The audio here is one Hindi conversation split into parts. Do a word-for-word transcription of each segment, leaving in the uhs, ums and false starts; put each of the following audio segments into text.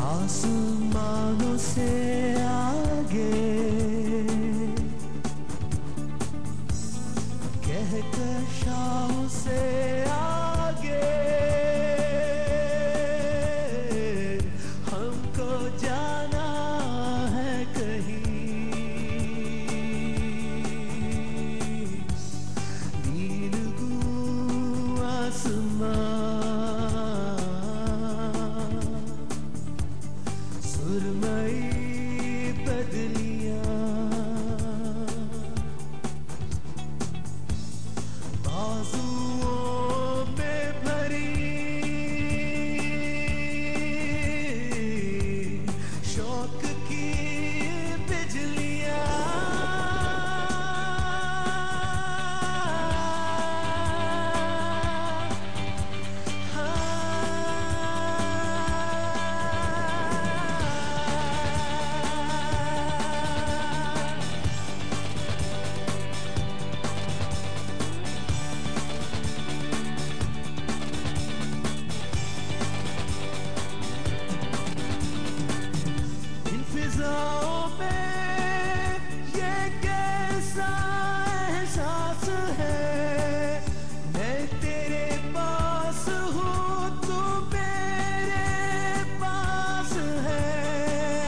आसमानों से आगे कहकशाओं से आगे हमको जाना है कहीं नीलगू आसमां सुरमई बदलियां बाजुओं में भरी शौक की बिजलियां फिजाओं में ये कैसा एहसास है मैं तेरे पास हूँ तू मेरे पास है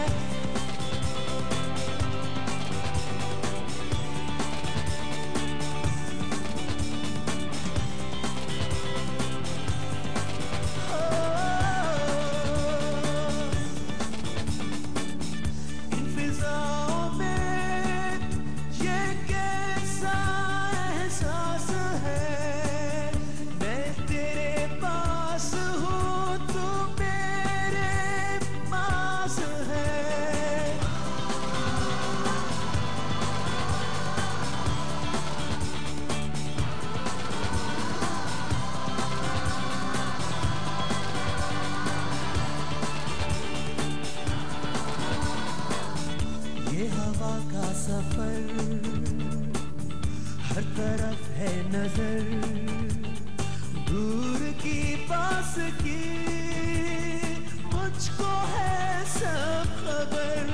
ये हवा का सफर हर तरफ है नजर दूर की पास की मुझको है सब खबर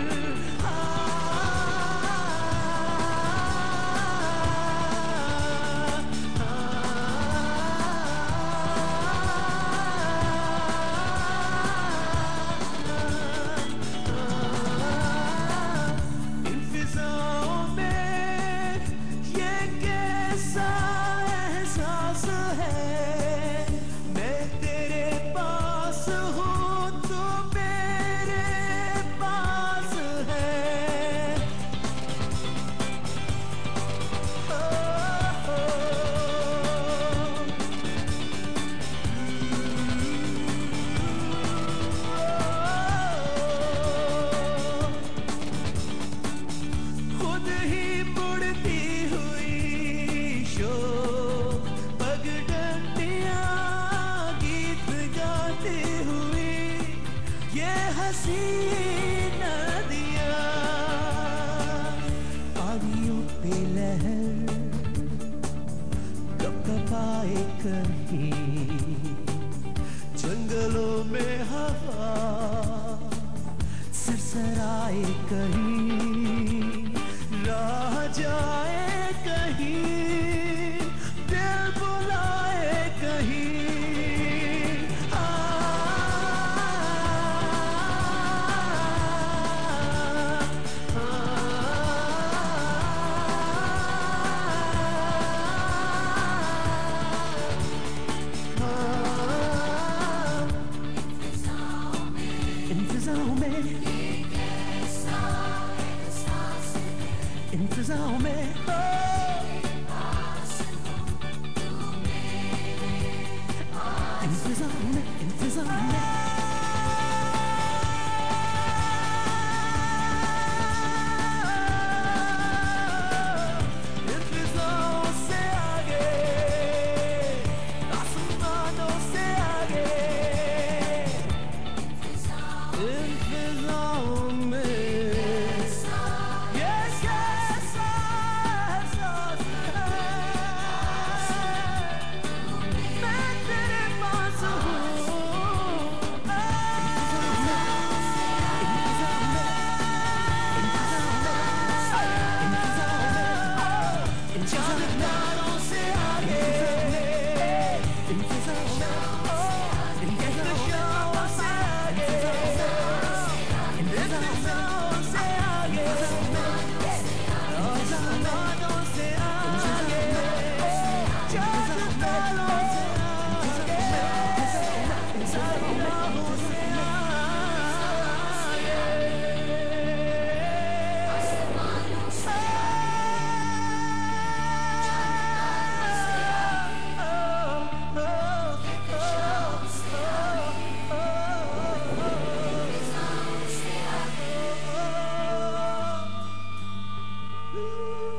नदियाँ पानियों पे लहर कपकपाए कहीं जंगलों में हवा सरसराए कहीं राह जाए कहीं दिल बुलाए कहीं इंतज़ारों में इंतज़ार में इंतज़ार में इंतज़ारों से आगे आसमानों से आगे इंतज़ारों में Ooh.